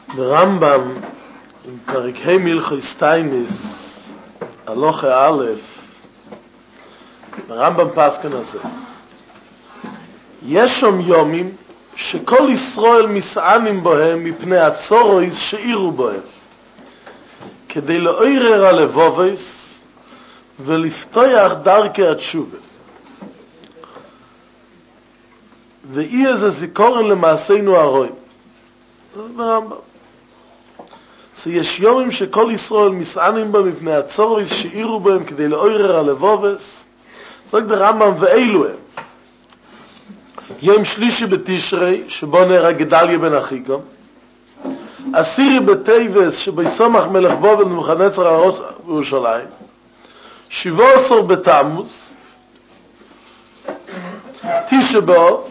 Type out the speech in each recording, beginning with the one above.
ברמב"ם, עם פרק ה' מלכות תייניס, הלוכה א', ברמב"ם פסקן הזה. יש שם יומים שכל ישראל מסענים בהם מפני הצורויס שאירו בהם, כדי לעורר הלבובס ולפתוח דרכי התשובה. ואי איזה זיכורן למעשינו הרוי. זה ברמב"ם. יש יומים שכל ישראל מסענים בהם מפני הצורויס שאירו בהם כדי לעורר הלבובס. זה ברמב"ם ואלו הם. יום שלישי בתשרי שבו נהרג גדליה בן אחיקם, עשירי בטייבס שביסומך מלך בובל נבוכדנצר הראש בירושלים, 17 בתמוז, תשעה באב.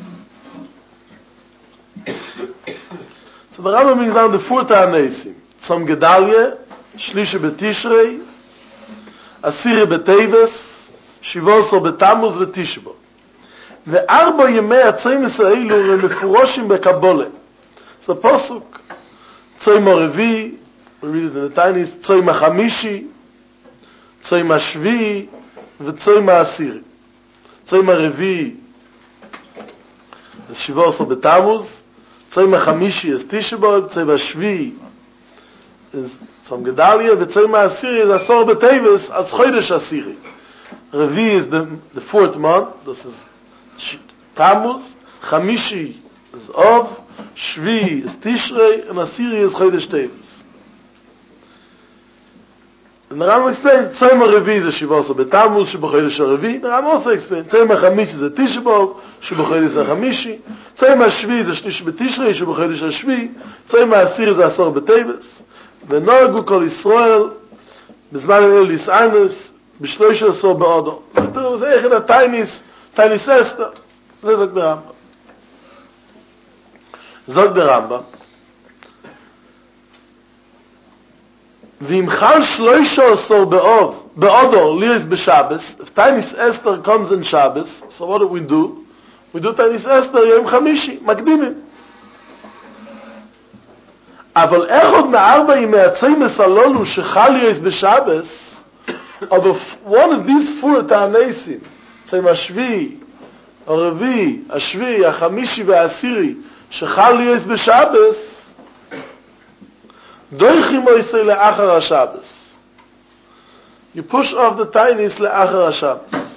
So the Rambam brings down the four Ta'anesim. Tzom Gedalia, Shlishi B'Tishrei, Asiri B'Teves, 17 בתמוז ותשעה באב. וארבע ימי הצומס האלו הם מפורשים בקבלה. זה פסוק. צום הרביעי, צום החמישי, צום השביעי וצום העשירי. צום הרביעי זה 17 בתמוז, צום החמישי זה תשעה באב, צום השביעי זה צום גדליה, וצום העשירי זה 10 בטייבס, אז חודש עשירי. רביעי is the fourth month, this is Tammuz, Chamishi is Av, Shvi is Tishrei, and Asiri is Chodesh Teves. And the Rambam explained, Tzom HaRevi is 17 B'Tammuz, Sheb'Chodesh HaRevi. The Rambam also explained, Tzom HaChamishi is Tisha B'Av, Sheb'Chodesh HaChamishi. Tzom HaShvi is Shlish B'Tishrei, Sheb'Chodesh HaShvi. Tzom HaAsiri is 10 B'Teves. V'Nogu Kol Yisrael, B'Zman HaEl Yis'anus, ב-13 באדר. זה איך תייניס אסתר. זה זוג ברמב"ם. זוג ברמב"ם. ואם חל 13 באדר לירס בשבס, if תייניס אסתר comes in Shabbos, so what do? We do תייניס אסתר יום חמישי, מקדימים. אבל איך עוד מארבע ימי הצומס הללו שחל לירס בשבס, but one of these four Ta'anesim, Tzom HaShvi, HaRevi, HaShvi, HaChamishi והעשירי, שחל ליוס בשבס, דויכים מויסי לאחר השבס. You push off the tainis לאחר השבס.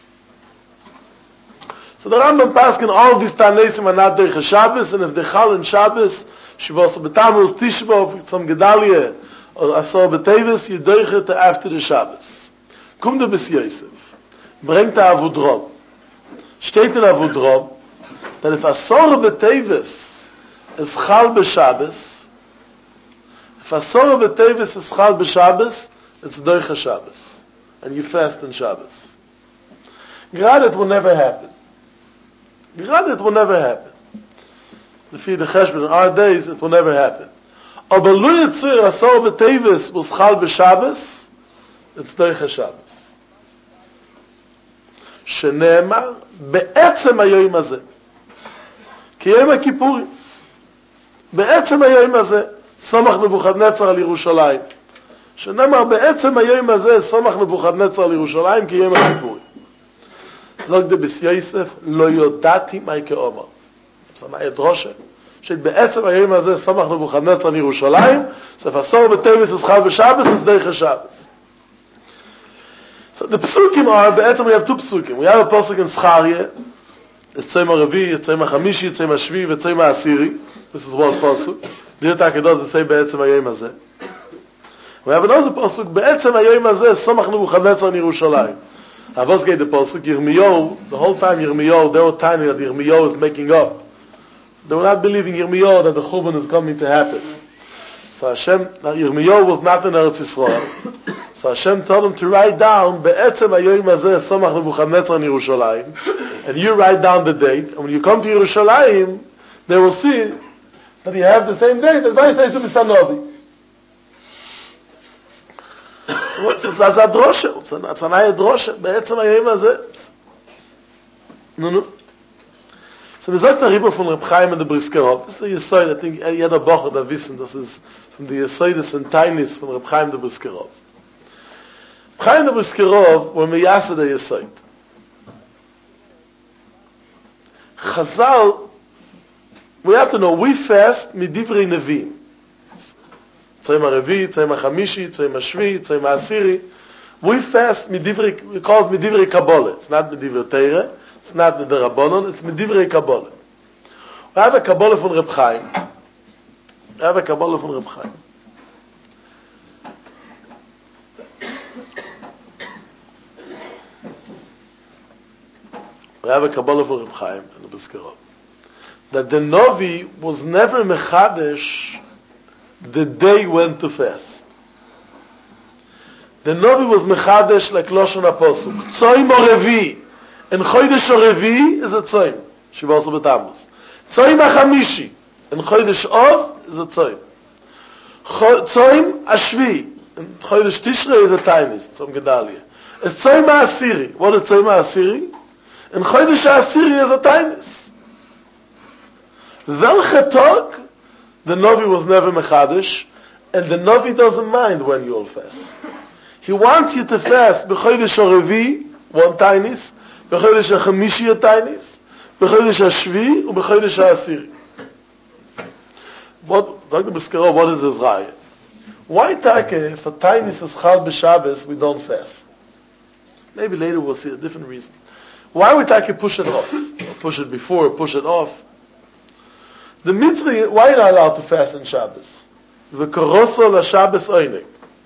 So the Rambam paskin all of these Ta'anesim are not doich Shabbos, and if they chal in Shabbos, Shivos B'Tammuz, Tisha B'Av, Tzom Gedalia, or Asor B'Teves, you doich it after the Shabbos. Kommt der bis Yosef, bringt der Avodrom. Steht in Avodrom, that if Asor B'Teves is chal b'Shabbos, if Asor B'Teves is chal b'Shabbos, it's doich Shabbos, and you fast in Shabbos. Gerade it will never happen. Gerade it will never happen. The cheshbon in our days, it will never happen. Aber lo yitzur Asor B'Teves was chal b'Shabbos, it's doich Shabbos. שנאמר בעצם היום הזה, כי יום הכיפורים, בעצם היום הזה, סומך נבוכדנצר על ירושלים. שנאמר בעצם היום הזה, סומך נבוכדנצר על ירושלים, כי יום הכיפורים. זוג דביס יוסף, לא יודעתי מה כאומר. זאת דרושה, שבעצם היום הזה, סומך נבוכדנצר על ירושלים, סוף עשור בטייבס אסחל בשבס, אסדרך השבס. So the psukim are, be'etzem we have two psukim. We have a pasuk in Zcharia, it's Tzom HaRevi, it's Tzom HaChamishi, Tzom HaShvi, it's Tzom HaAsiri. This is one pasuk. The Yitzhak does say be'etzem hayom hazeh. We have another pasuk, be'etzem hayom hazeh, Somach Nebuchadnezzar in Yerushalayim. I was getting the pasuk, Yirmiyahu, the whole time Yirmiyahu, they were tiny that Yirmiyahu is making up. They were not believing Yirmiyahu that the Churban is coming to happen. So Hashem, Yirmiyahu was not in Eretz Yisrael. So Hashem told him to write down Be'etzem hayom hazeh Somach Nebuchadnezzar in Yerushalayim, and you write down the date. And when you come to Yerushalayim, they will see that you have the same date. And vice versa, Mr. Novi. So that's a drosha. It's an ayah drosha. Be'etzem hayom hazeh. No. So wir sollten darüber von Reb Chaim und der Briskerov. Das ist der Yesoid, I think jeder Bocher da wissen, das ist von der Yesoides und Tainis von Reb Chaim und der Briskerov. Reb Chaim und der Briskerov were meyaseh der Yesoid. Chazal, we have to know, we fast mit divrei Nevi'im. Tzayim HaRevi, Tzayim HaChamishi, Tzayim HaShvi, Tzayim HaAsiri. We fast mit divrei, we call it mit divrei Kabbalah. It's not mit divrei Teire. It's not with the Rabbanon, it's Medivrei Kabbalah. We have a Kabbalah from Reb Chaim. We have a Kabbalah from Reb Chaim. We have a Kabbalah from Reb Chaim and the Briskerov. That the Novi was never Mechadesh the day went to fast. The Novi was Mechadesh like Lashon HaPosuk. Tzoim HaRevi. In Chodesh HaRevi is a Tzoim. Shiva Asar B'Tammuz. Tzoim HaChamishi. In Chodesh Av is a Tzoim. Tzoim HaShvi. In Chodesh Tishrei is a Tainis. Tzom Gedalia. It's Tzoim HaAsiri. What is Tzoim HaAsiri? In Chodesh HaAsiri is a Tainis. Welche Tag? The Novi was never Mechadesh. And the Novi doesn't mind when you all fast. He wants you to fast B'Chodesh HaRevi, one Tainis, B'Chodesh HaChamishi a Tainis, B'Chodesh HaShvi, and B'Chodesh HaAsiri. Sag the Briskerov, what is this raya? Why take if a Tainis is Chal B'Shabbos, we don't fast? Maybe later we'll see a different reason. Why we take push it off? Or push it before, or push it off? The mitzvah, why are you not allowed to fast on Shabbos? V'karoso l'Shabbos oinig.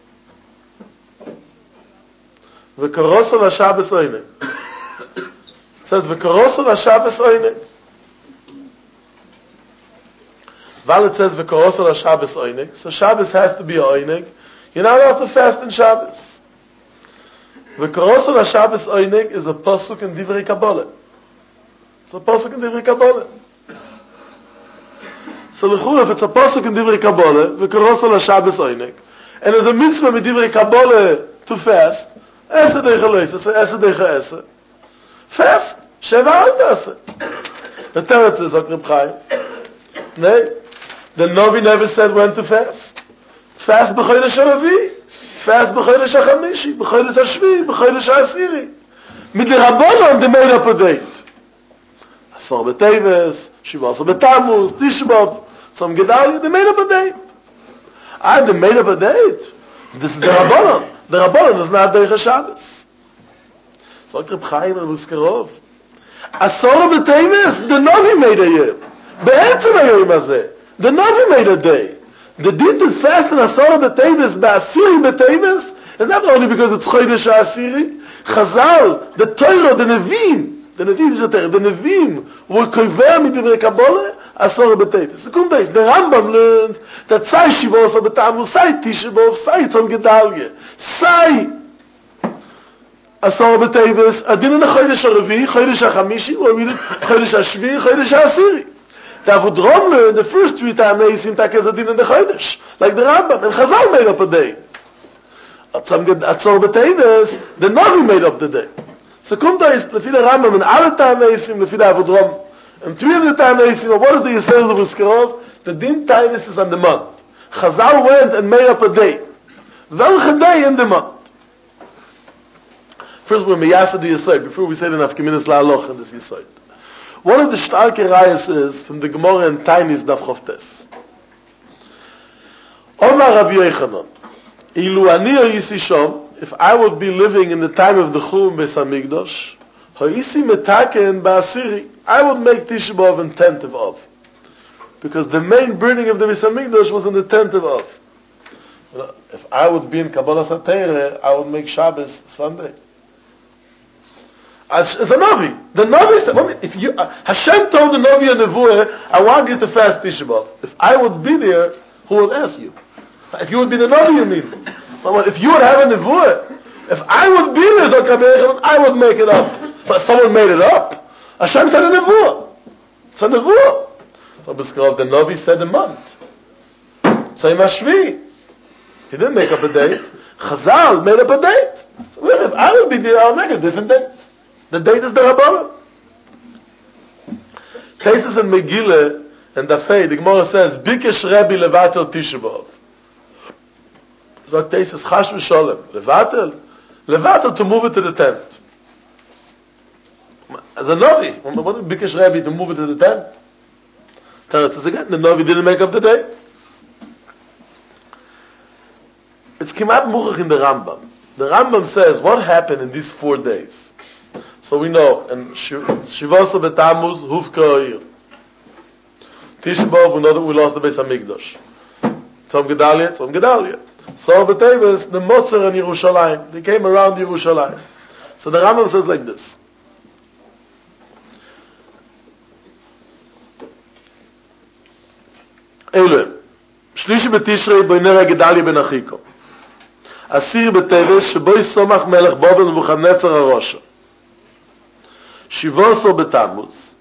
V'karoso l'Shabbos oinig. It says v'karoso l'Shabbos oinig. While it says v'karoso l'Shabbos oinig, so Shabbos has to be a oinig. You're not allowed to fast on Shabbos. V'karoso l'Shabbos oinig is a pasuk in Divrei Kabbalah. It's a pasuk in Divrei Kabbalah. So l'chur, if it's a pasuk in Divrei Kabbalah, v'karoso l'Shabbos oinig, and there's a mitzvah with Divrei Kabbalah to fast, Esa deicha lois, esa deicha esa. Fast, sheva al tasa. The teretz is, Reb Chaim. Nay, the Novi never said when to fast. Fast b'chodesh HaRevi, fast b'chodesh HaChamishi, b'chodesh HaShvi, b'chodesh HaAsiri. Mit the Rabbanon, they made up a date. Asar b'Teves, Shiva Asar b'Tammuz, Tishbav, Tzom Gedalia, they made up a date. They made up a date. This is the Rabbanon. The Rabbanon is not Derech HaShabbos. So Reb Chaim and Briskerov. Asar b'Teves, the Novi made a year. Be'etzem hayom hazeh, the Novi made a day. The din to fast in Asar b'Teves, ba'asiri b'Teves, is not only because it's Chodesh HaAsiri. Chazal, the Torah, the Nevim were kover midivrei Kabbalah, Asar b'Teves. The Rambam learns that Sai Shiva Asar b'Tammuz, Sai Tisha B'Av, Sai Tzom Gedalia, Sai Asar b'Teves, Adin in the Chodesh HaRevi, Chodesh HaChamishi, or we did Chodesh HaShvi, Chodesh HaAsiri. The Avodrom learned the first 3 times seem like as Adin in the Chodesh, like the Rambam, and Chazal made up a day. Asar b'Teves, the Navi made up the day. So kommt da ist lefi der Rambam in alle Tamesim, lefi der Avodrom, and 3 of the Tamesim, what is the Yisrael of Briskerov? The din Tainus is on the month. Chazal went and made up a day. Welche day in the month? First we're meyaseh the Yisrael, before we say the Nafkeminas La'aloch in this Yisrael. One of the starke rayas is from the Gemara in Tainus Daf Chovtes. Omar Rabbi Yochanan, Ilu ani yisi shom, if I would be living in the time of the Chum Beis Hamikdash, ha'isi metaken ba'asiri, I would make Tisha B'Av in 10th of Av. Because the main burning of the Beis Hamikdash was in the 10th of Av. If I would be in Kabbalah Satire, I would make Shabbos Sunday. As a Navi. The Navi said, if you, Hashem told the Navi and Nevuah, I want you to fast Tisha B'Av. If I would be there, who would ask you? If you would be the Navi, you mean? If you would have a nevuah, if I would be there, I would make it up. But someone made it up. Hashem said a nevuah. It's a nevuah. So Briskerov, the Navi said a month. Tzayim HaShvi. He didn't make up a date. Chazal made up a date. So if I would be there, I'll make a different date. The date is the Rabbanan. Taisus and Megillah and Dafei, the Gemara says, Bikesh Rebbe levatel Tisha B'Av. So Taisus, Chash v'Sholem, levatel to move it to the tent. As a Novi, what did Bikesh Rebbe to move it to the tent? Teretz says again, the Novi didn't make up the day. It's Kimat Muchach in the Rambam. The Rambam says, what happened in these 4 days? So we know, and Shivasa B'Tammuz, Hufka O'ir. Tisha B'Av, we know that we lost the Beis HaMikdash. Tzom Gedalia. So B'Teves, the Motzer in Yerushalayim. They came around Yerushalayim. So the Rambam says like this. Elohim. Shlishi B'Tishrei B'Nera Gedalia Ben Achiko. Asir B'Teves, Sheboi Somach Melech Bovel Nebuchadnezzar HaRosha. Shivasa B'Tammuz.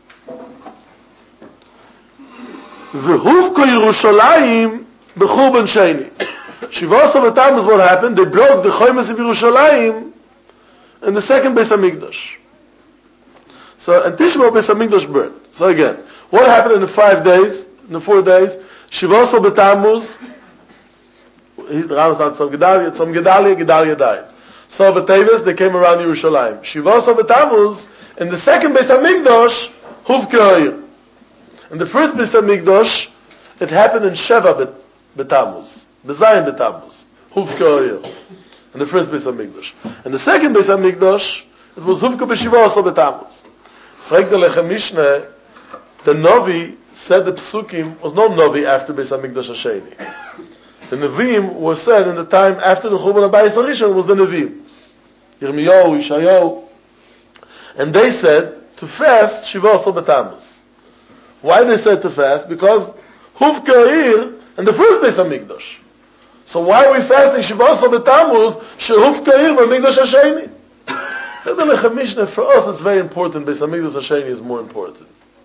V'huvko Yerushalayim b'churban sheni. Shivasa B'Tammuz, what happened? They broke the Choymes of Yerushalayim in the second Beis HaMikdash. So, and Tisha B'Av Beis HaMikdash burned. So again, what happened in the 5 days, in the 4 days? Shivasa B'Tammuz, the Rambam started Tzom Gedalia died. So B'Teves, they came around Yerushalayim. Shivasa B'Tammuz, in the second Beis HaMikdash, Huvka O'ir. In the first Beis HaMikdash, it happened in Sheva B'Tammuz, B'Zayin B'Tammuz, Huvka O'ir. In the first Beis HaMikdash. In the second Beis HaMikdash, it was Huvka B'Shivasa B'Tammuz. Frag the Lechem Mishneh, the Novi said the Psukim was no Novi after Beis HaMikdash Hasheni. The Nevi'im was said in the time after the Churban HaBayis HaRishon was the Nevi'im. Yirmiyahu, Yishayahu. And they said to fast Shivasa B'Tammuz. Why they said to fast? Because Huvka O'ir in the first Beis HaMikdash. So why are we fasting Shivasa B'Tammuz Shehuvka O'ir B'Mikdash Hasheni? Said the Lechem Mishneh, for us it's very important. Beis HaMikdash Hasheni is more important.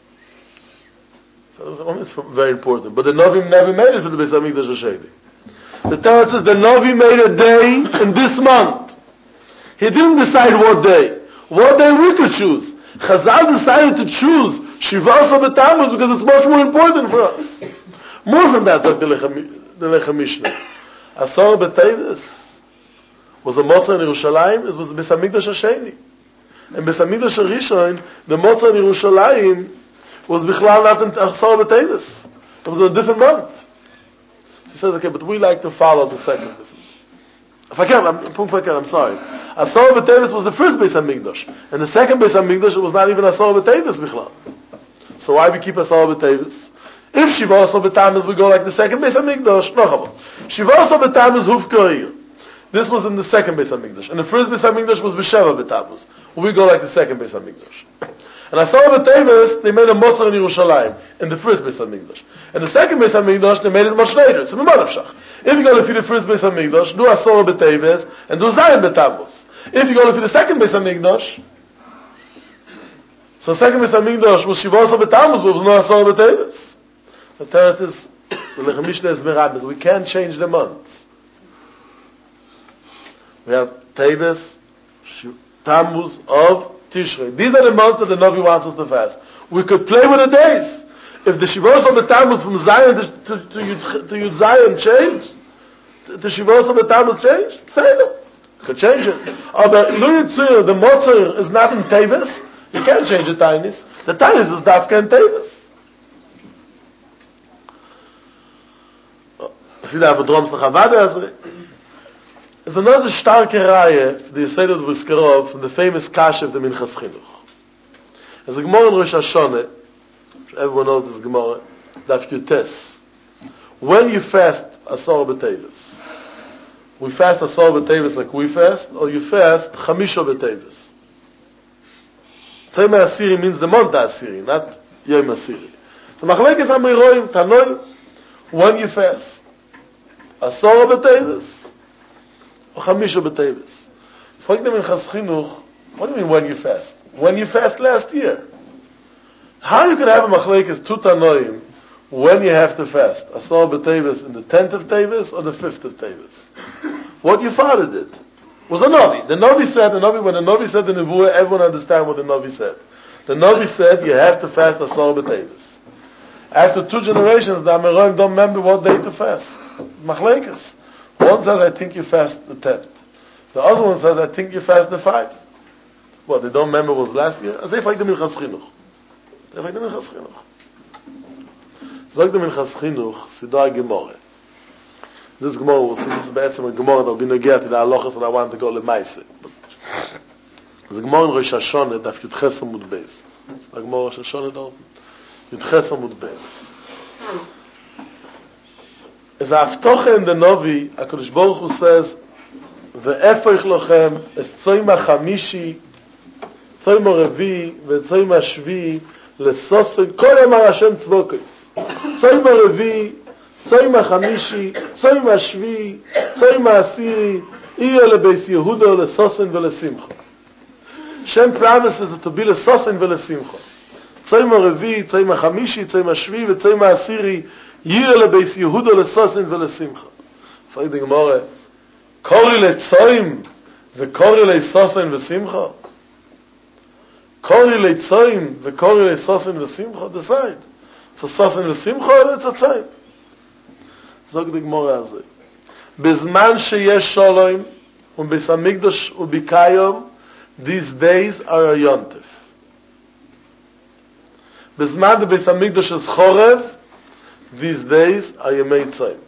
It's very important. But the Novi never made it for the Beis HaMikdash Hasheni. The Torah says the Novi made a day in this month. He didn't decide what day. What day we could choose. Chazal decided to choose Shivasa B'Tammuz because it's much more important for us. More from that, like the Lechem Mishneh. Asar B'Teves was a Motzah in Yerushalayim. It was the Beis HaMikdash Hasheni. And Beis HaMikdash Harishon, the Motzah in Yerushalayim was Bichlal not in Asar B'Teves. It was in a different month. She says, okay, but we like to follow the second. I'm sorry. Asar B'Teves was the first Beis HaMikdash. And the second Beis HaMikdash, it was not even Asar B'Teves Bichlal. So why we keep Asar B'Teves? If Shivasa B'Tammuz, we go like the second Beis HaMikdash. No, come on. Shivasa B'Tammuz Huvka O'ir. This was in the second Beis HaMikdash. And the first Beis HaMikdash was B'Sheva B'Tammuz. We go like the second Beis HaMikdash. And Asar B'Teves, they made a Motzah in Yerushalayim, in the first Beis HaMikdash. And the second Beis HaMikdash, they made it much later. So, if you go to the first Beis HaMikdash, do Asar B'Teves, and do Zayin B'Tammuz. If you go to the second Beis HaMikdash, so second Beis HaMikdash was Shivasa B'Tammuz, but it was not Asar B'Teves. The Teretz is, the Lechem Mishneh is Merabes. We can't change the months. We have Teves, Tammuz, Av, Tishrei. These are the months that the Navi wants us to fast. We could play with the days. If the Shivasa B'Tammuz from Zion to Yud Zion changed, the Shivasa B'Tammuz changed, say no. You could change it. But Lu Yitzur, the Motzor is not in Teves. You can't change the Tainis. The Tainis is Dafka in Teves. Viele have a drums nach Havada. It's another starke Reihe for the Yisrael of Biskarov from the famous Kasha of the Minchas Chinuch. There's a Gemara in Rosh Hashanah, everyone knows this Gemara, Daf Yutes. When you fast Asar B'Teves, we fast Asar B'Teves like we fast, or you fast Chamisha B'Teves. Tzemah Asiri means the month Asiri, not Yom Asiri. So Machlekes Amiroim, Tanoim, when you fast, Asar B'Teves, or Chamisha B'Teves. Frag them in Chas Chinuch, what do you mean when you fast? When you fast last year. How you can have a Machlekes two Tanoim when you have to fast? Asar B'Teves in the 10th of Teves or the 5th of Teves? What your father did was a Navi. When the Navi said the Nevuah, everyone understand what the Navi said. The Navi said you have to fast Asar B'Tevis. After 2 generations, the Amoraim don't remember what day to fast. Machlekes. One says, I think you fast the 10th. The other one says, I think you fast the 5th. What, they don't remember what was last year? As if like the Minchas Chinuch. Like the Minchas Chinuch. Sag the Minchas Chinuch, Sidai Gemore. This Gemara, we'll see, this is be'etzem a Gemara that will be negate to the halachas that I want to go to Maise. This Gemara in Rosh Hashanah, Daf Yudches Amud Beis. It's the Gemara Rosh Hashanah dort. Yudches Amud Beis. As a Haftocha in the Novi, HaKadosh Baruch Hu says, Ve'efoich lochem es tzoyim ha'chamishi, tzoyim ha'revi, ve'tzoyim ha'shvi, lesosin, kol yamar Hashem tzvokos. Tzoyim ha'revi, tzoyim ha'chamishi, tzoyim ha'shvi, tzoyim ha'asiri, iya lebeis Yehuda, lesosin ve'lesimcha. Hashem promises it to be lesosin ve'lesimcha. Tzoyim ha'revi, tzoyim ha'chamishi, tzoyim ha'shvi, ve'tzoyim ha'asiri, iya lebeis Yehuda, lesosin ve'lesimcha. Frag the Gemara, Kori le'tzoyim ve'kori le'sosin ve'simcha. Kori le'tzoyim ve'kori le'sosin ve'simcha. Decide. It's a sosin ve'simcha or it's a tzoyim. Zog the Gemara azay. Bezman sheyesh shalom u'beis hamikdash u'bikayom, these days are a yontif. Bezman the beis hamikdash is chorev, these days are yemei tzoyim.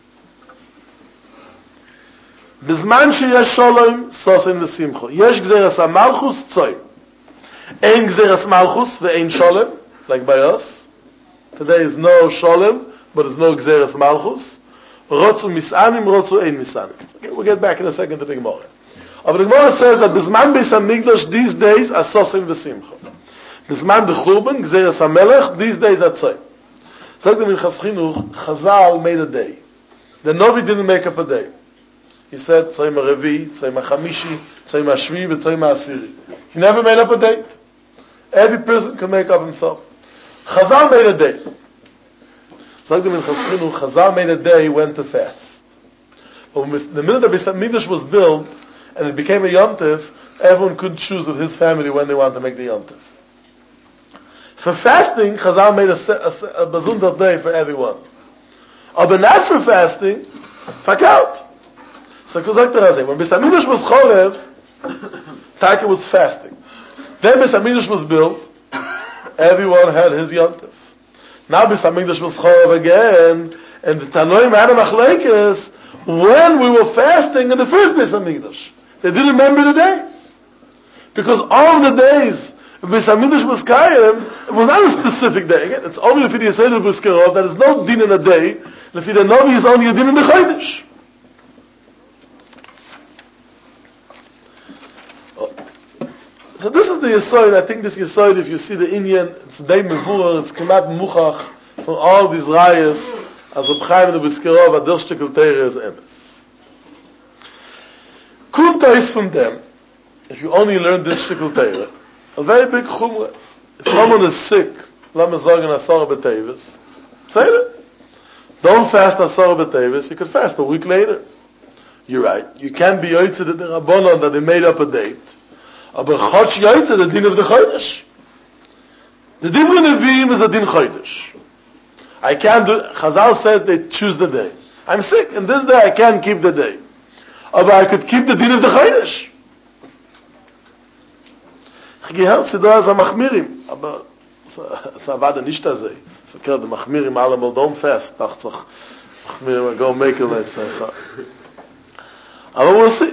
בזמן שיש שולם, סוסן ושמחו. יש גזירס המלכוס, צוים. אין גזירס מלכוס ואין שולם, like by us. Today is no sholem, but there's no gzeres malchus. Rotzu misanim, rotzu ein misanim. Okay, we'll get back in a second to the Gemara. But the Gemara says that Bizman Beis HaMikdash these days are sosin v'simcha. Bizman b'churban, gzeres hamelech, these days are tzoy. Sagt the Minchas Chinuch, Chazal made a day. The Novi didn't make up a day. He said, Tzoyim HaRevi, Tzoyim HaChamishi, Tzoyim HaShvi, Tzoyim HaAsiri. He never made up a date. Every person can make up himself. Chazal made a day. Sagt the Minchas Chinuch, Chazal made a day, he went to fast. But the minute the Beis HaMikdash was built, and it became a yontif, everyone could choose with his family when they want to make the yontif. For fasting, Chazal made a bazundar day for everyone. But not for fasting, fuck out. So when Beis HaMikdash was chorev, Taka was fasting. Then Beis HaMikdash was built, everyone had his yontif. Now Beis HaMikdash was chorev again, and the Tanoim had a machlekes when we were fasting in the first Beis HaMikdash. They didn't remember the day. Because all of the days Beis HaMikdash was Kayim, it was not a specific day. Again, it's only if it is Yisrael B'Skerov, there is no din in a day, and if the Novi is only a din in the Chodesh. So this is the Yesod. I think this Yesod, if you see the Indian, it's Dei Mevurah, it's Kemat Muchach, from all these rayas, as Reb Chaim the B'Skerov, a Dershtikel Teire is Emes. Kumta is from them, if you only learn this Shtikel Teire, a very big chumrah. If someone is sick, let me say Asar B'Tevis, say it. Don't fast Asar B'Tevis, you could fast a week later. You're right. You can't be yotzei the Rabbanon that they made up a date. Aber Chodsh yotzei the din of the Chodesh. The din of Nevi'im is a din Chodesh. I can't do, Chazal said they choose the day. I'm sick, and this day I can't keep the day. Aber I could keep the din of the Chodesh. Ich gehört, sie da als Machmirim, aber es war nicht das. Verkehrt, die Machmirim alle mal don't fast, dachte sich, Machmirim, I go make a life, aber we'll see.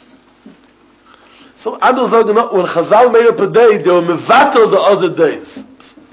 So others sagen, when Chazal made up a day, they were mevatel the other days.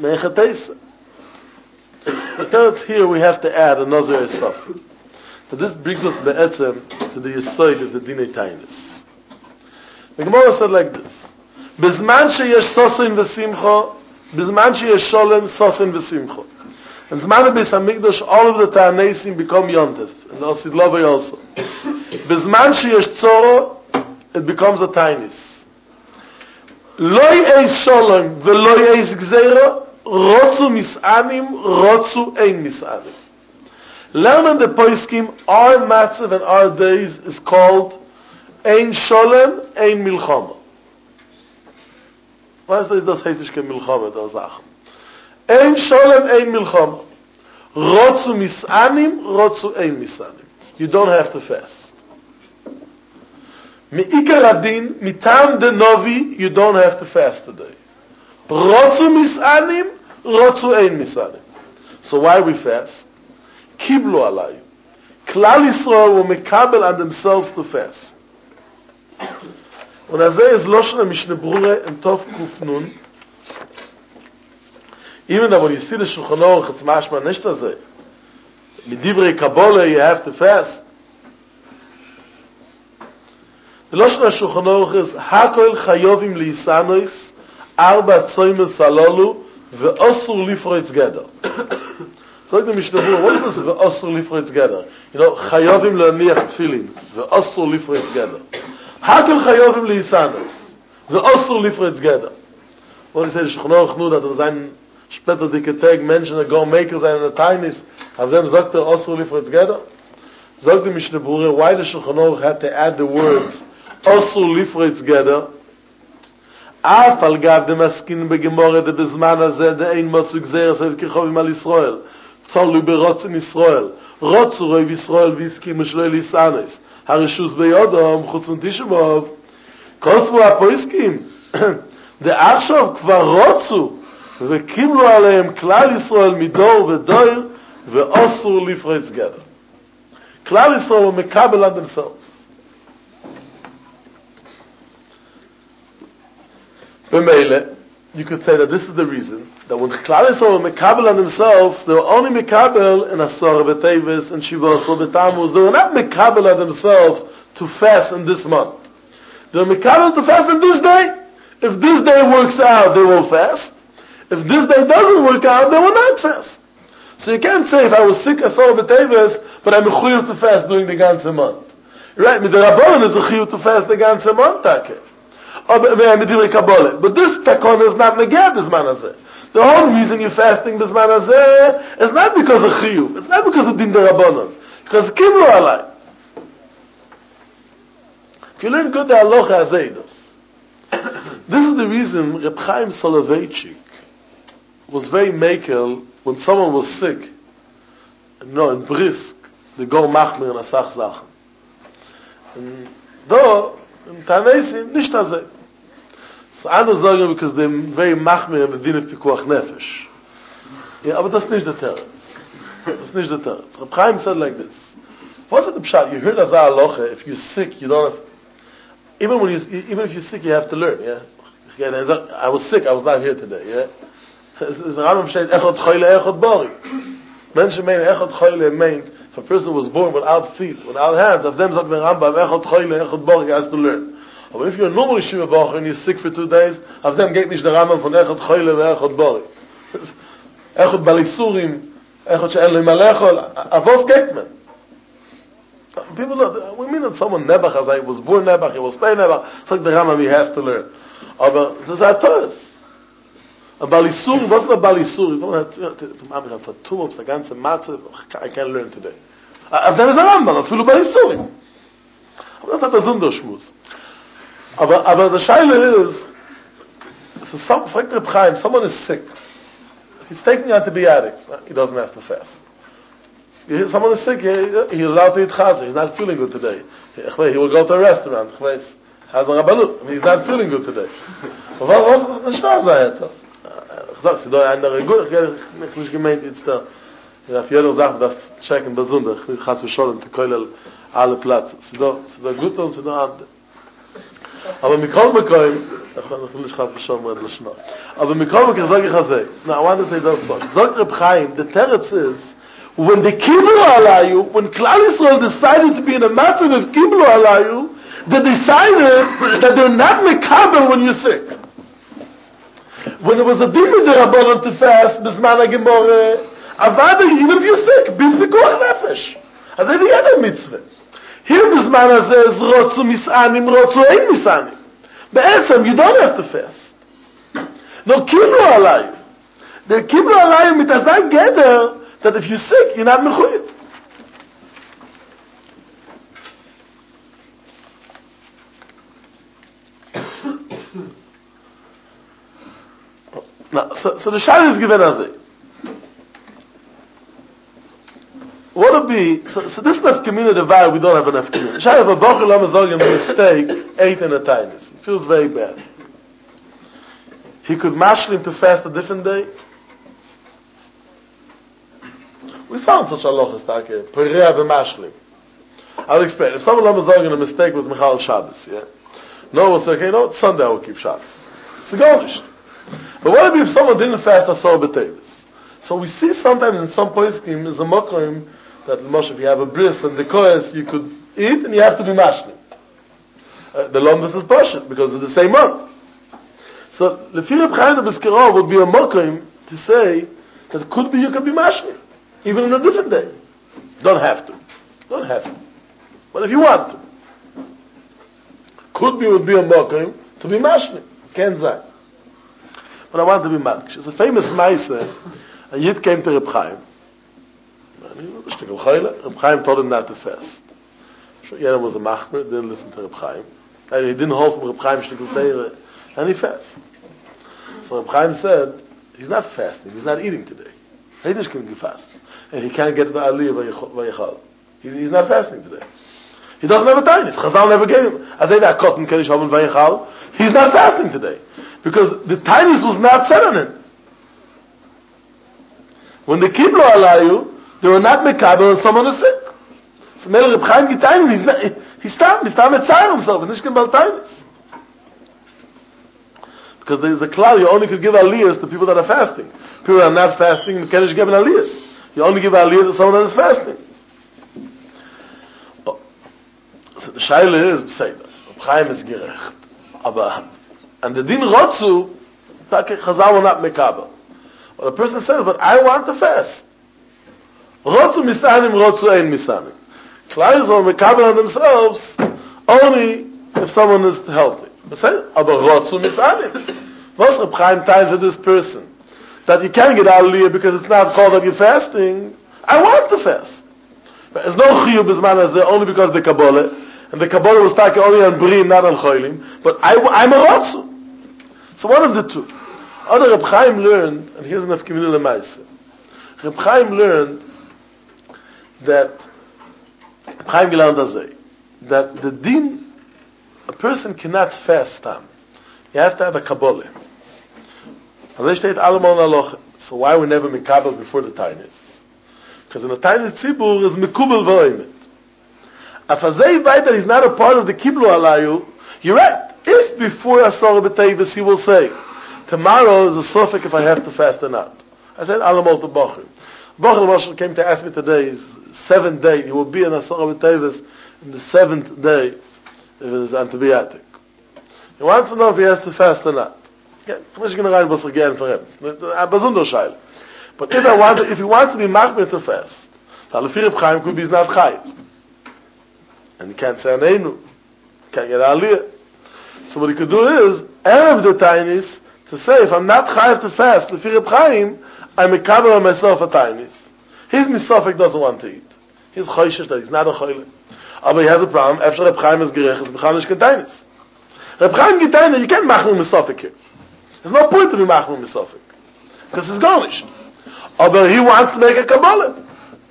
But it's here we have to add another Esaf. So this brings us be'etzem to the Yesod of the Dinei Tainis. The Gemara said like this. Bizman sheyesh sosin v'simcha, bizman sheyesh sholem sosin v'simcha. In Zman Beis HaMikdash, all of the Ta'anesim become yontif, and the Osidlovei also. Bizman sheyesh tzoro, it becomes a Tainis. Loi eis sholem v'loi eis gzeira, rotzu misanim, rotzu ein misanim. Learning the Poiskim, our matzav and our days is called ein sholem, ein milchama. Weißt du, das heißt, ich kann Milchome da sagen. Ein Sholem, ein Milchome. Rotzu misanim, rotzu ein misanim. You don't have to fast. Me'ikar adin, mitam de novi, you don't have to fast today. Rotzu misanim, rotzu ein misanim. So why we fast? Kiblu alayu. Klal Yisrael will mekabel on themselves to fast. Und das ist Loshna Mishnah Brura in Tov Kuf Nun. Even though when you see the Shulchan Aruch, it's mashma nicht das. Mit Divrei Kabbalah, you have to fast. The Loshna Shulchan Aruch is Hakol Chayovim Liisanois Arba Tzoymes Alolu Ve'osur Lifroitz Geder. So the Mishnah Brura, what is this Ve'osur Lifroitz Geder? You know, Chayovim Le'aniach Tfilin Ve'osur Lifroitz Geder. Hakel Chayovim Liisanois Ve'osur Lifroitz Geder. What is it? Shulchan Aruch nu, that there sein später dicke Tag Menschen, die go maker sein in der Tainis, auf dem sagt Osur Lifroitz Geder. Sagt die Mishnah Brura, why the Shulchan Aruch had to add the words Osur Lifroitz Geder? Af al gav dem askin begemore de bezman הזה, de ein motzu gzeres et kichovim al Yisrael. Tolu berotzen Yisrael. Rotzu roiv Yisrael viskim shloi lisanes. Harishus beyodom, chutz von Tishemov. Kosmo apoiskim. De achshav kvar rotzu. וקיבלו עליהם כלל ישראל מדור ודויר ואוסור לפרוץ גדר. כלל ישראל will מקבל on themselves. B'meile, you could say that this is the reason that when Klal Yisrael will מקבל on themselves, they were only מקבל in Asar B'Teves and Shiva Asar B'Tamuz. They were not מקבל on themselves to fast in this month. They were מקבל to fast in this day. If this day works out, they will fast. If this day doesn't work out, they will not fast. So you can't say, if I was sick, Asar B'Teves, but I'm a chiyuv to fast during the ganze month. Right? Mit der Rabbanan is a chiyuv to fast the ganze month, take. But this takon is not neged this man hazeh. The whole reason you're fasting this man hazeh is not because of chiyuv. It's not because of din der Rabbanan. Because kiblu alai. If you learn good the halacha hazeidos. This is the reason Reb Chaim Soloveitchik was very makel when someone was sick. No, in Brisk, they go machmir and asach zachen. And though, in Tanaisim, nicht azay. So andere sagen, because they're very machmir and they didn't pikuach nefesh. Yeah, but that's nicht the teretz. That's nicht the teretz. Reb Chaim said like this. What's it the pshat? You heard azah aloche, if you're sick, you don't have, even if you're sick, you have to learn, yeah? I was sick, I was not here today, yeah? It's the Rambam said, echot choyle, echot bori. Menschen mean, echot choyle meant, if a person was born without feet, without hands, of them sagt the Rambam, echot choyle, echot bori, he has to learn. But if you're a normal yeshiva bacher and you're sick for 2 days, of them geht nicht der Rambam von echot choyle, echot bori. Echot balisurim, echot she'en lo imalechol, avos geht man. People know, we mean that someone nebach, as I was born nebach, he will stay nebach, it's like the Rambam, he has to learn. But this is a toast. A balisur, what's the balisur? You don't have to have for 2 months, a ganze matze, I can't learn today. I've done as a Rambam, I feel balisur. That's not a Zunderschmuz. But the shaila is, so someone is sick. He's taking antibiotics. He doesn't have to fast. Someone is sick, he's allowed to eat chazer. He's not feeling good today. He will go to a restaurant. Has a rabbanut. He's not feeling good today. Was ist das? Ich sag, sie da eine gut, ich nicht gemeint jetzt da. Ja, für jede Sache darf checken besonder. Ich nicht has schon zu keulen alle Platz. Sie da gut und sie da. Aber mir kommen ich nicht has schon mal das noch. Aber mir kommen sage ich has. Now I want to say that part. Sagt Reb Chaim, the teretz is when the kiblu alayu, when Klal Yisrael decided to be in a matzah of kiblu alayu, they decided that they're not mekabel when you're sick. When there was a din der Rabbanan to fast, bisman ha-gemore, avada, even if you're sick, bis pikuach nefesh. As every other mitzvah. Here bisman hazeh is rotzu misanim, rotzu ein misanim. Be'etzem, you don't have to fast. No, kiblu alayu. The kiblu alayu mit azay geder, that if you're sick, you're not mechuyev. So the shayla is given as it. What would be, so this nafkamina divide, we don't have enough nafkamina. Shayla, if a bocher lamazog a mistake, ate in a tainis. It feels very bad. He could mashlim to fast a different day. We found such a halachas, Perea v'mashlim. I'll explain. If someone lamazog a mistake was Michal Shabbos, yeah? No one will say, okay, no, it's Sunday, I will keep Shabbos. It's garnished. But what if someone didn't fast Asar B'Tevis? So we see sometimes in some poskim is a makom that if you have a bris and the kohes, you could eat and you have to be mashlim. The lomdus is pashut because it's the same month. So Lefi Reb Chaim B'Skirov would be a makom to say that it could be you could be mashlim even on a different day. Don't have to. But if you want to, could be would be a makom to be mashlim. Can't say. But I want to be maksh. It's a famous ma'aseh. A Yid came to Reb Chaim. Reb Chaim told him not to fast. Yena was a machmer, didn't listen to Reb Chaim. And he didn't hold from Reb Chaim shtikul teire, and he fasted. So Reb Chaim said, he's not fasting, he's not eating today. He just can't fast. And he can't get the aliyah vayechal. He's not fasting today. He doesn't have a tainis. Chazal never gave him. As they got cotton kedish haven vayechal. He's not fasting today. Because the tainis was not set on him. When the kiblo alayu, they were not mekabel and someone is sick. So Mele Reb Chaim Gitayim, he's tam etzayir himself, he's not going to tainis. Because there's a klal, you only could give aliyahs to people that are fasting. People that are not fasting, you can't give an aliyahs. You only give aliyah to someone that is fasting. Oh. So the shaila is, B'Seidah, Reb Chaim is gerecht. And the din rotzu, Chazal will not mekabel. Well, the person says, but I want to fast. Rotzu misanim, rotzu ein misanim. Klal Yisrael mekabel on themselves only if someone is healthy. But rotzu misanim. What's Reb Chaim time to this person? That you can't get aliyah because it's not called that you're fasting. I want to fast. But there's no chiyuv b'zman hazeh only because the Kabbalah. And the Kabbalah was talking only on Brim, not on Cholim. But I'm a rotzu. So one of the two. Other Reb Chaim learned, and here's an afkiminu l'maisa. Reb Chaim learned that Reb Chaim gelernt hazeh, that the din, a person cannot fast tam. You have to have a Kabbalah. Hazeh steht allemal in halacha. So why we never mekabel before the tainis? Because in the tainis tzibur is mekubel v'oimet. If hazeh vayt that he's not a part of the kiblu alayu, you're right. If before Asar B'Tevis he will say, tomorrow is a suffix if I have to fast or not. I said, Alamot to Bocher. Bocher came to ask me today, his 7th day, he will be in Asar B'Tevis in the 7th day if it is antibiotic. He wants to know if he has to fast or not. Again, I'm going to write Bocher again for him. But if he wants to be machmir to fast, Lefi Reb Chaim could be he's not chayiv. And he can't say aneinu. Can't get aliyah. So what he could do is, erev the tainis, to say, if I'm not chayiv to fast, Lefi Reb Chaim, I'm a cover on myself a tainis. His misafek doesn't want to eat. He's choishish that he's not a choyle. But he has a problem, after Reb Chaim is gerech, is b'chanish ketainis. Reb Chaim getainis, you can't machmir misafek here. There's no point to be machmir misafek. Because it's garnished. But he wants to make a Kabbalah.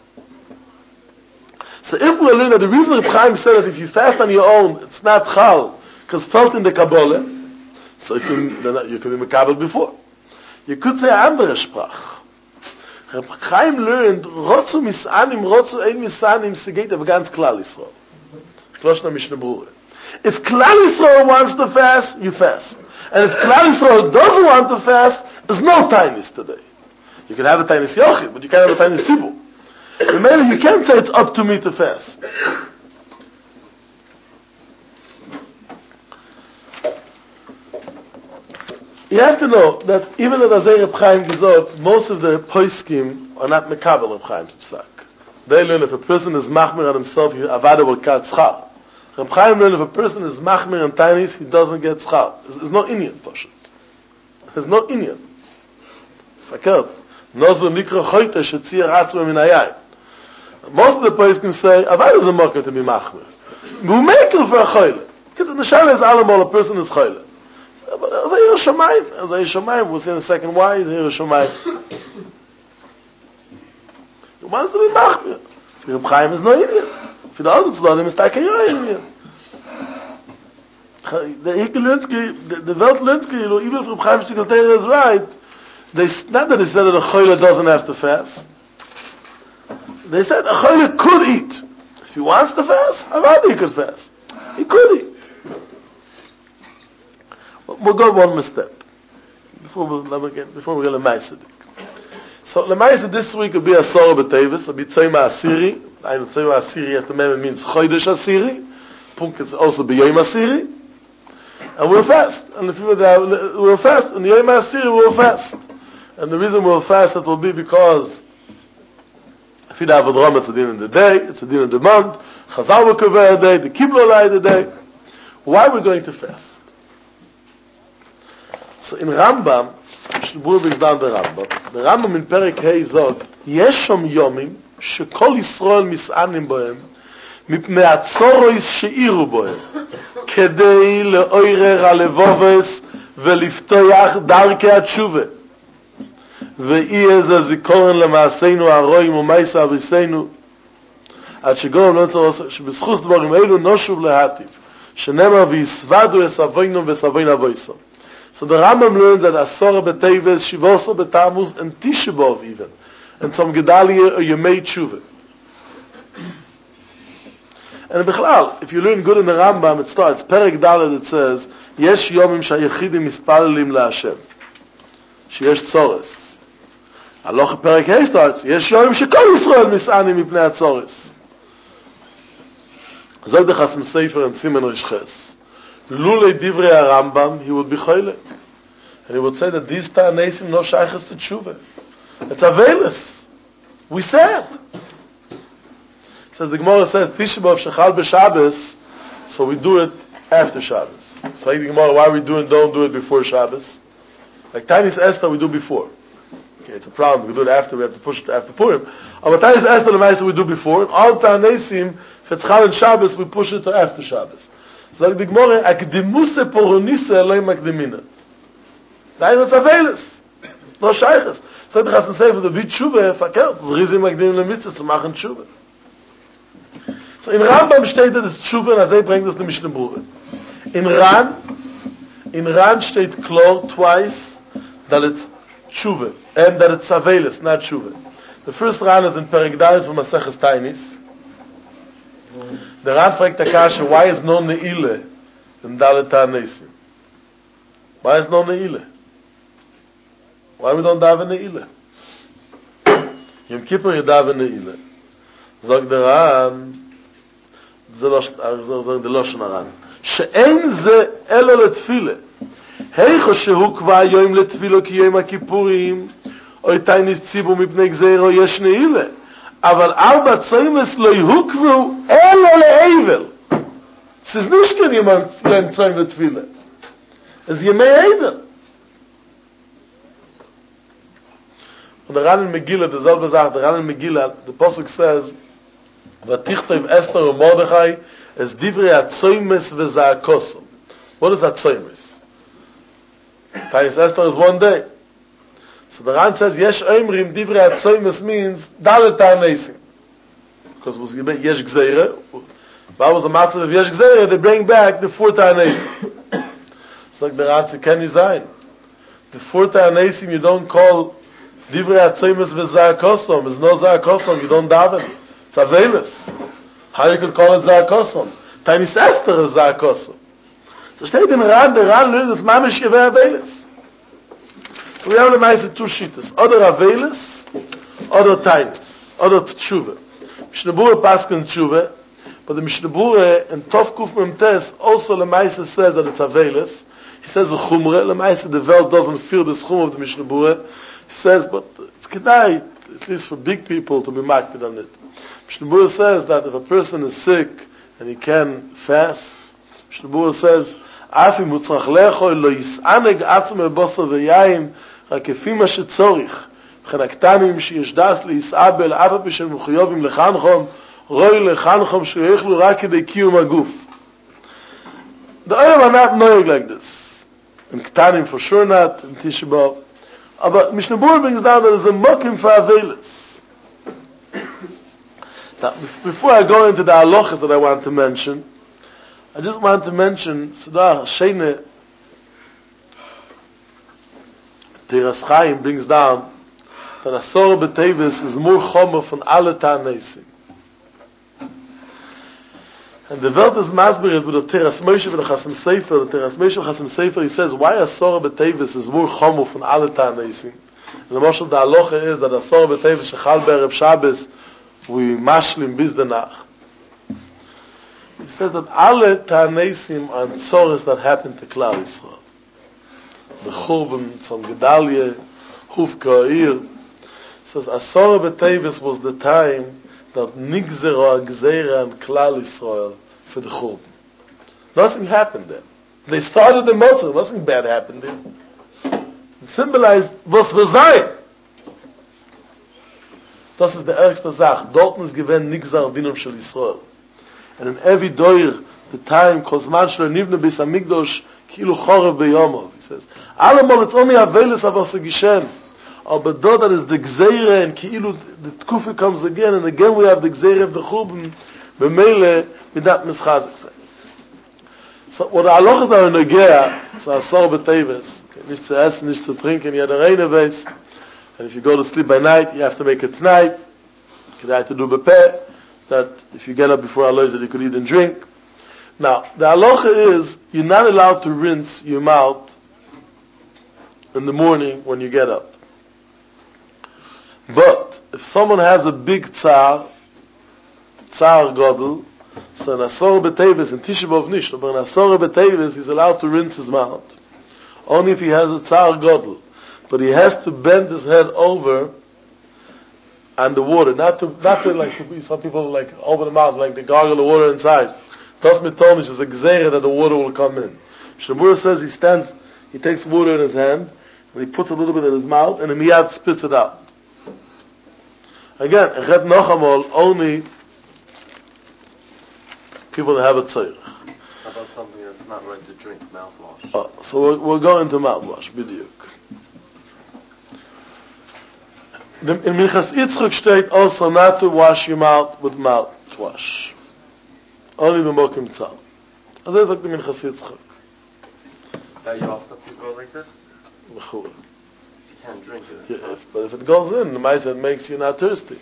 So if we learn that the reason Reb Chaim said that if you fast on your own, it's not chal, because felt in the Kabbalah, so you can be mekabel before. You could say andere Sprach. Reb Chaim learned, rotzu misanim, rotzu ein misanim, se geht aber ganz Klal Yisrael. Kloshna Mishnah Berurah. If Klal Yisrael wants to fast, you fast. And if Klal Yisrael doesn't want to fast, there's no tainis today. You can have a tainis yochid, but you can't have a tainis tzibur. Remember, you can't say it's up to me to fast. You have to know that even at Azei Reb Chaim Gezot, most of the poskim are not mekabel Reb Chaim's psak. They learn if a person is machmir on himself, he avada will cut tzchar. Reb Chaim learn if a person is machmir on tainis, he doesn't get tzchar. There's no inyan, Poshet. There's no inyan. Fakir. Nozu nikra choyte shetzir atzma min hayayin. Most of the poskim say, avada is a mocker to be machmir. Who make it for a choyle? Because the neshama is allemal, a person is choyle. As Yerushalayim, we'll see in a second why he's Yerushalayim. He wants to be machmir. Reb Chaim is no idiot. For the other Tzaddim is Takayoyim. The Welt Linsky, even if Reb Chaim Shtikelteira is right, not that they said that a choyle doesn't have to fast. They said a choyle could eat. If he wants to fast, he could fast. He could eat. We'll go one more step before we go to Lemaisa. So Lemaisa this week will be a Sorah B'Tevis, it'll be Tzayma Asiri. I know Tzayma Asiri at the moment means Chodesh Asiri. Punk is also B'Yom Asiri. And we'll fast. And if we'll fast, and Yom Asiri we'll fast. And the reason we'll fast it will be because if you have Avodrom, it's a din in the day, it's a din in the month, Chazal will cover a day, the Kibbutz will lie the day. Why are we going to fast? So in Rambam, the Rambam in Perek Hei zog, יש שם יומים שכל ישראל מסענים בהם מפני הצורויס שאירו בהם כדי לעורר הלבובס ולפתוח דרכי התשובה ואי איזה זיכורן למעשינו הרואים ומייסה אבריסנו עד שגורם לא צורוס שבזכוס דבורים אלו נושוב להטיף שנאמר ויסוודו יסבוינו וסבוין אבויסו. So the Rambam learned that Asora B'Teves, Shivosa B'Tamuz, and Tisha B'Av even, and some Gedalia or Yemei Tshuva. And Bichlal, if you learn good in the Rambam, it starts, Perek Dalet, it says, Yesh Yomim Shayechidim Mispalalim LaHashem. Sheyesh Tzores. Aloch Perek Hei starts, Yesh Yomim Shekol Yisrael Mis'anim Mipnei HaTzores. Zog the Chasam Sefer and Simen Rishches. Lulei Divrei HaRambam, he would be choylek. And he would say that these ta'anesim no shayches to tshuva. It's avelis. We said. He says, the Gemara says, Tisha B'Av shechal b'Shabbos, so we do it after Shabbos. So like the Gemara, why we don't do it before Shabbos? Like Tanis Esther, we do before. Okay, it's a problem. We do it after, we have to push it after Purim. But Tanis Esther, the Maisa, we do before. And all ta'anesim, if it's chal and Shabbos, we push it to after Shabbos. So like the Gemara, akdimuse poronise eloi makdimina. Nein, it's avelis. No shayches. So the Chasam Sefer, the bit tshuva, verkehrt. Es riesig makdim lemitzah, zu machen tshuva. So in Rambam steht das tshuva, und er bringt das in Mishnah Berurah. In Ran steht klar twice that it's tshuva, and that it's avelis, not tshuva. The first Ran is in Perek Dalet from Maseches Tainis. The Ran fragt der Kasha, why is no Ne'ile in Dalet HaNesim? Why is no Ne'ile? Why we don't daven Ne'ile? Yom Kippur you daven Ne'ile. Zog der Ran, zog der Loshen Ran, she'en ze elo letfile, heicho shehu kva yoim letfilo ki yoim HaKippurim, oy tainis tzibu mipnei gzeiro yesh Ne'ile. אבל ארבע צוימס לא יהוקבו אלא לעבל. Es ist nicht kein jemand lehnt Zäum und Tfile. Es ist jemei Evel. Und der Ran in Megillah, derselbe sagt, der Ran in Megillah, the Pasuk says, Vatichtov Esther und Mordechai, es divrei ha-Zäumes v'za'akosom. What is ha-Zäumes? Tainis Esther is one day. So the Ran says, Yesh Oimrim, Divrei HaTzoymes means, Dalet HaNesim. Because Yesh Gzeire, what was the matzah of Yesh Gzeire? They bring back the 4 HaNesim. It's like the Ran says, Ken Yizayin. The 4 HaNesim you don't call Divrei HaTzoymes v'Za'akosom. It's no Za'akosom, you don't daven. It's Avelis. How you could call it Za'akosom? Tainis Esther is Za'akosom. So steht in Ran, the Ran learns, it's Mamish Yevei Avelis. So we have the Maisa 2 shittas, other Avelis, other Tainis, other Tshuva. Mishnah Berurah paskin Tshuva, but the Mishnah Berurah in Tov Kuf Memtes also the Maisa says that it's Avelis. He says the Chumre, the Maisa the Welt doesn't feel the Chum of the Mishnah Berurah. He says, but it's Kedai, at least for big people, to be makpid on it. Mishnah Berurah says that if a person is sick and he can fast, Mishnah Berurah says, Afi mutzrach lecho lo yis'aneg atzme bosor v'yayin רק כפי מה שצורך, וכן הקטנים שיש דס להסעבל, אף הפי של מחויבים לחנכם, רואי לחנכם שיוכלו רק כדי קיום הגוף. The Olam are not knowing like this. In Ktanim for sure not, in Tisha B'Av. But Mishnah Berurah brings down that there's a mokim for Avelis. Now, before I go into the halachas that I want to mention, I just want to mention Siddhar Sheine Tiras Chaim brings down that Asor B'Tevis is more chomer from alle Ta'anesim. And the Welt is masbirit with the Teras Moshe and the Chasam Sefer. The Teras Moshe and Chasam Sefer, he says, why Asor B'Tevis is more chomer from alle Ta'anesim? And the Moshe, the halacha is that Asor B'Tevis shechal be'erev Shabbos we mashlim bis the Nacht. He says that alle Ta'anesim are tzoros that happened to Klal Yisrael. The Churban, some Gedalia, Hufka, Ir. He says, Asor B'Tevis was the time that Nigzer or Gzeira and Klal Yisrael for the Churban. Nothing happened there. They started the Motzah, nothing bad happened there. It symbolized was wir sein. Das ist der ärgste Sach. Dort ist gewähnt Nigzer Dinam Shel Yisrael. And in every doir, the time, Kozman Shlo Nivne Bis HaMikdosh, Kilu Chorev Beyomov. He says, Allemal, it's only Avelis Avos Gishen. Aber dort that is the Gzeire, and Kilu, the Tkufi comes again, and again we have the Gzeire of the Churban, B'meile, Midat Mischazik. So, what the halachas are in Negea, so Asor B'Tevis, nicht zu essen, nicht zu trinken, jeder eine weiß, and if you go to sleep by night, you have to make it night, kedai to do bepeh, that if you get up before Allah, that you could eat and drink. Now, the halacha is, you're not allowed to rinse your mouth in the morning when you get up. But, if someone has a big tsar gadol, so in Asor B'Tevis, in Tisha B'Av Nish, but in Asor B'Tevis, he's allowed to rinse his mouth. Only if he has a tsar gadol. But he has to bend his head over and the water, not to like some people like open the mouth like they gargle the water inside. Das mitomish is a gzeira that the water will come in. Shabura says he takes water in his hand and he puts a little bit in his mouth and the miyad spits it out. Again, echet nochamol, only people that have a tzorich. How about something that's not right to drink, mouthwash? So we'll go into mouthwash, b'diuk. In Minchas Yitzchak steht also not to wash your mouth with mouthwash. Only b'mokim tzal. As I like the Minchas Yitzchak. That you also have to go like this? Mechur. You can't drink it. Yeah, but if it goes in, the Maisa makes you not thirsty.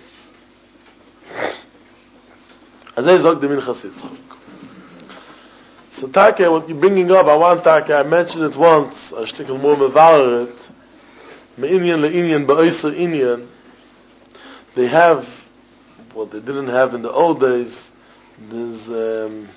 As I like the Minchas Yitzchak. So Take, what you're bringing up, I mentioned it once, I shtickle more mevarer it, Me'inyan le'inyan ba'oiser inyan, they have what they didn't have in the old days. There's the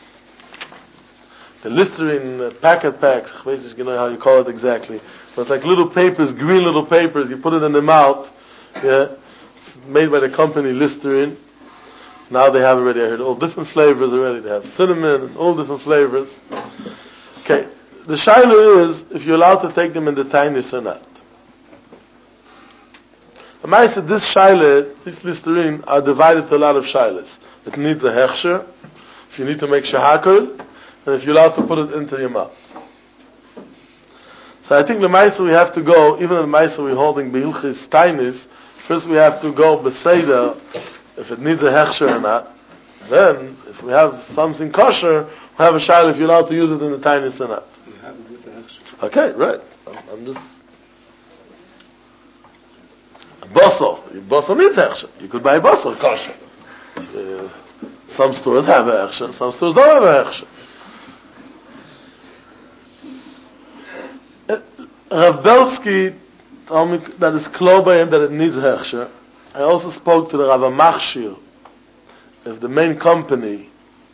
Listerine packet packs, I don't know how you call it exactly, but like little papers, green little papers, you put it in the mouth, yeah, it's made by the company Listerine. Now they have already, I heard all different flavors already, they have cinnamon and all different flavors. Okay, the shaila is, if you're allowed to take them in the tiniest or not. The Ma'aseh said this shaila, this Listerine, are divided to a lot of shailas. It needs a hechsher, if you need to make shahakol, and if you're allowed to put it into your mouth. So I think the Ma'aseh we have to go, even the Ma'aseh we're holding Behilchis Tainis, first we have to go Beseda, if it needs a hechsher or not. Then, if we have something kosher, we have a shaila if you're allowed to use it in the Tainis or not. You have it with the hechsher. Okay, right. I'm just... Basar needs hechsher. You could buy basar kosher. Some stores have a hechsher, some stores don't have a hechsher. Rav Belsky told me that it's clear by him that it needs a hechsher. I also spoke to the Rav Machshir of the main company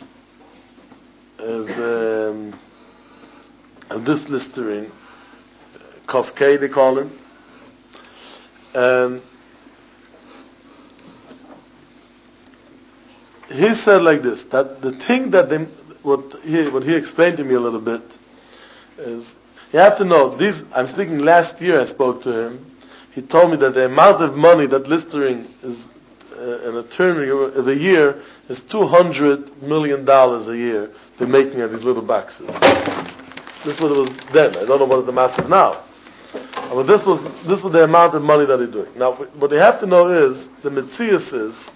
of this Listerine, Kof K they call him. And he said like this, that the thing that what he explained to me a little bit is, you have to know, I'm speaking last year I spoke to him, he told me that the amount of money that Listerine is in a term of a year is $200 million a year they're making at these little boxes. This is what it was then. I don't know what the matzah now. But this was the amount of money that they're doing. Now, what they have to know is, the Metzius is,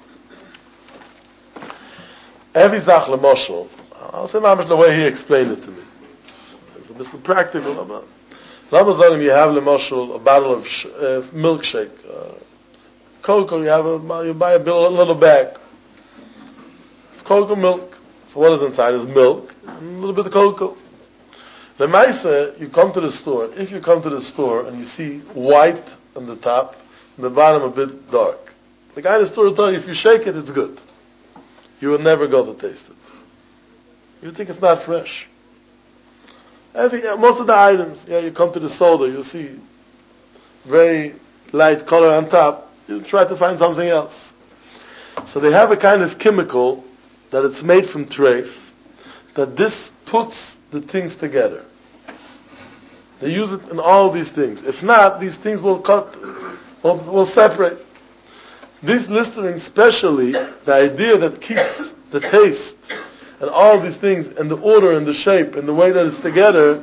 every Zach L'Moshel, I'll say the way he explained it to me. It's a bit practical. Lama Zogim, you have L'Moshel, a bottle of milkshake, cocoa, you buy a little bag of cocoa milk. So what is inside is milk and a little bit of cocoa. The Maisa, you come to the store. If you come to the store and you see white on the top, and the bottom a bit dark, the guy in the store will tell you if you shake it, it's good. You will never go to taste it. You think it's not fresh. Most of the items, you come to the soda, you see very light color on top, you try to find something else. So they have a kind of chemical that it's made from treif, that this puts the things together. They use it in all these things. If not, these things will separate. This Listerine, especially, the idea that keeps the taste and all these things and the order and the shape and the way that it's together,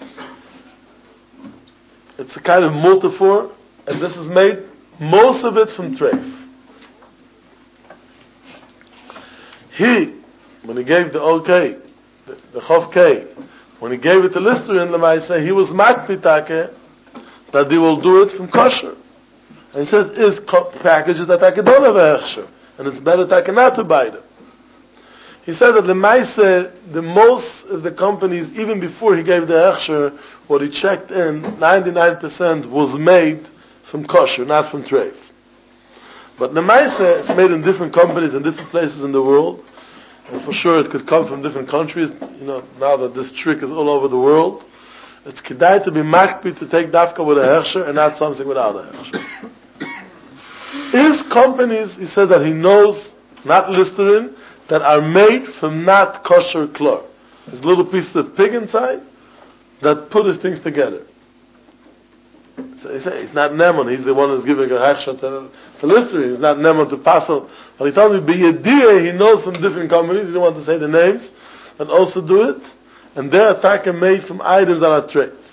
it's a kind of multifor, and this is made, most of it from treif. When he gave the okay, the Chof K, when he gave it to Listerine, Lemaisa, he was makpitake that they will do it from kosher. And he says, is packages that I don't have a hechsher, and it's better that not to buy them. He said that Lemaisa, the most of the companies, even before he gave the hechsher, what he checked in, 99% was made from kosher, not from treif. But Lemaisa, it's made in different companies in different places in the world. And for sure it could come from different countries, now that this trick is all over the world. It's kedai to be makpi to take dafka with a hechsher and not something without a hechsher. His companies, he said that he knows, not Listerine, that are made from not kosher klor. There's little pieces of pig inside that put his things together. So he said, he's not Nemon, he's the one who's giving a hechsher to Listerine, he's not Nemon to Passel. But he told me, B'yediyah, he knows from different companies, he didn't want to say the names, that also do it, and their attack are made from items that are traits.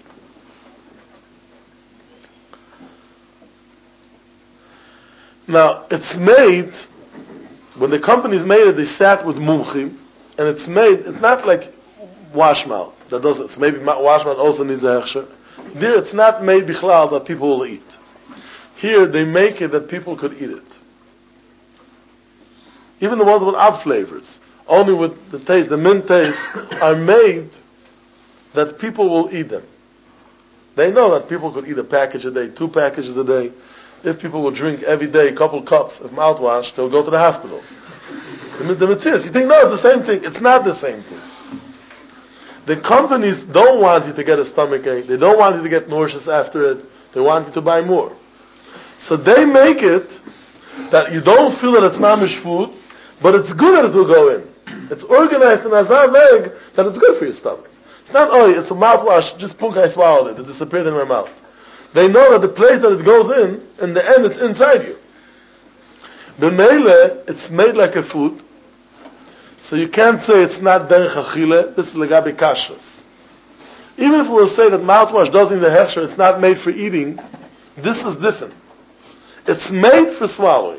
Now, it's made, when the companies made it, they sat with mumchim, and it's not like washmouth, that doesn't, it's maybe washmouth also needs a hechsher. There, it's not made bichlal that people will eat. Here, they make it that people could eat it. Even the ones with odd flavors, only with the taste, the mint taste, are made that people will eat them. They know that people could eat a package a day, 2 packages a day. If people will drink every day a couple cups of mouthwash, they'll go to the hospital. The mitzvah, you think, no, it's the same thing. It's not the same thing. The companies don't want you to get a stomachache. They don't want you to get nauseous after it. They want you to buy more. So they make it that you don't feel that it's mamish food, but it's good that it will go in. It's organized in Azar Veg that it's good for your stomach. It's not, it's a mouthwash, just punk, I swallowed it disappeared in my mouth. They know that the place that it goes in the end, it's inside you. B'meile, it's made like a food, so you can't say it's not derech achile, this is legabe kashrus. Even if we will say that mouthwash doesn't need a hechsher, it's not made for eating, this is different. It's made for swallowing.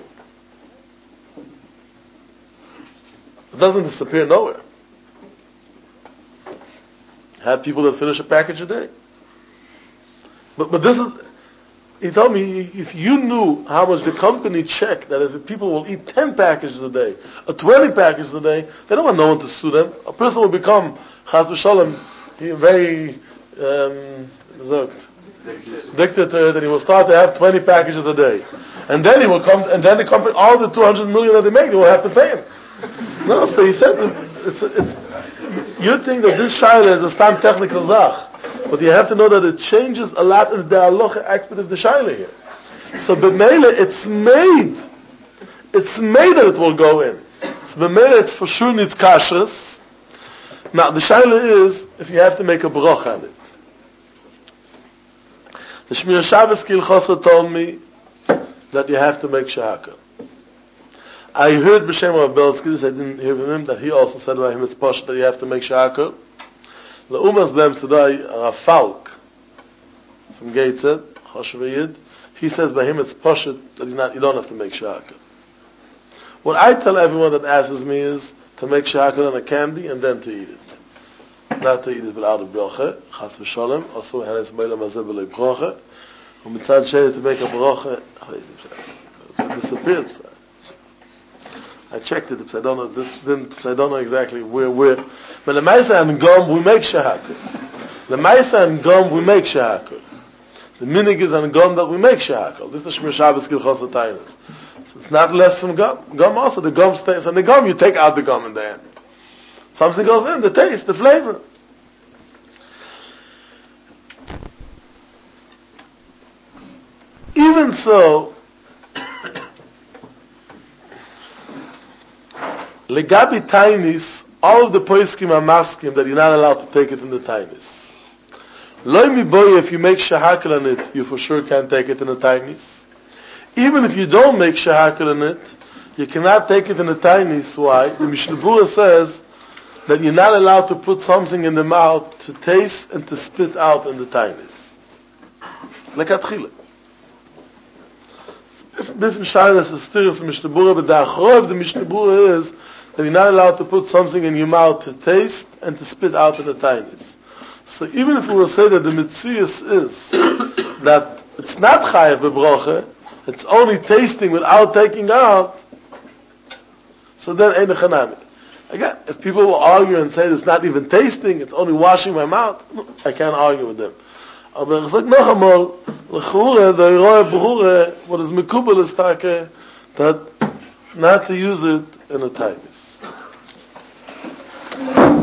It doesn't disappear nowhere. Have people that finish a package a day. But this is, he told me, if you knew how much the company checked, that if people will eat 10 packages a day, or 20 packages a day, they don't want no one to sue them. A person will become, chas v'shalom, very, addicted to it, and he will start to have 20 packages a day. And then he will come, and then the company, all the 200 million that they make, they will have to pay him. No, so he said, you think that this shaila is a stam technical zach, but you have to know that it changes a lot of the halacha aspect of the shaila here. So b'meila, it's made that it will go in. So b'meila, it's for sure needs kashrus. Now the shaila is if you have to make a bracha on it. The Shmir Shabbos Kilchosa told me that you have to make shahaka. I heard B'Shem Rav Beltzky, I didn't hear from him, that he also said by him it's posh that you have to make shahaka. Leumas dem today a falk from Gateshead, Choshev Yid. He says by him it's poshut that you don't have to make shahakal. What I tell everyone that asks me is to make shahakal on a candy and then to eat it. Not to eat it without a bracha, chas v'sholem, also henes meila mazeh b'lei bracha, and mitzad sheni to make a bracha, it disappeared. I checked it, I don't know exactly where. But the Maisa and Gom, we make shahakal. The Maisa and Gom, we make shahakal. The minig is on Gom that we make shahakal. This is the Shmir Shabbos Kilchos HaTainis. So it's not less from Gom. Gom also, the Gom stays. And the Gom, you take out the Gom in the end. Something goes in, the taste, the flavor. Even so, Legabi Tainis, all of the Poiskim are masking that you're not allowed to take it in the Tainis. Loi mi boy, if you make shahakal on it, you for sure can't take it in the Tainis. Even if you don't make shahakal on it, you cannot take it in the Tainis. Why? The Mishnah Berurah says that you're not allowed to put something in the mouth to taste and to spit out in the Tainis. Lekatchila. Bifn Shailas is still Mishnah Berurah, but the achor of the Mishnah Berurah is that you're not allowed to put something in your mouth to taste and to spit out in the Tainis. So even if we will say that the Metzius is that it's not chayav b'bracha, it's only tasting without taking out, so then ein chanami. Again, if people will argue and say it's not even tasting, it's only washing my mouth, I can't argue with them. Aber ich sag noch einmal, l'chure, the Iroya B'chure, what is mekubel is take, that not to use it in a Tainis.